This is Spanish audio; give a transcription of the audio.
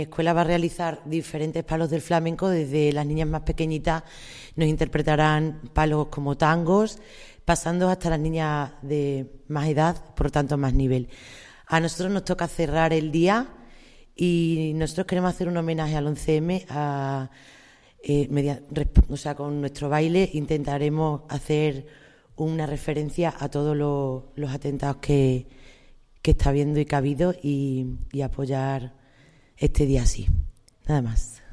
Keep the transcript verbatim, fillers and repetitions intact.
La escuela va a realizar diferentes palos del flamenco, desde las niñas más pequeñitas nos interpretarán palos como tangos, pasando hasta las niñas de más edad, por lo tanto más nivel. A nosotros nos toca cerrar el día y nosotros queremos hacer un homenaje al once eme, a, eh, media, o sea, con nuestro baile intentaremos hacer una referencia a todos los, los atentados que, que está habiendo y que ha habido y, y apoyar este día así. Nada más.